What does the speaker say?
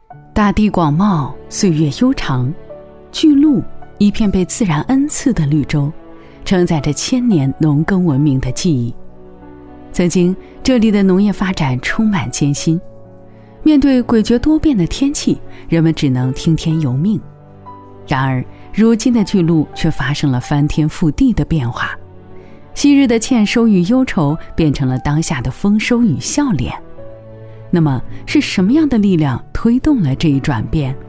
大地广袤，岁月悠长，巨鹿一片被自然恩赐的绿洲，承载着千年农耕文明的记忆。曾经这里的农业发展充满艰辛，面对诡谲多变的天气，人们只能听天由命。然而如今的巨鹿却发生了翻天覆地的变化，昔日的欠收与忧愁变成了当下的丰收与笑脸。那么是什么样的力量推动了这一转变？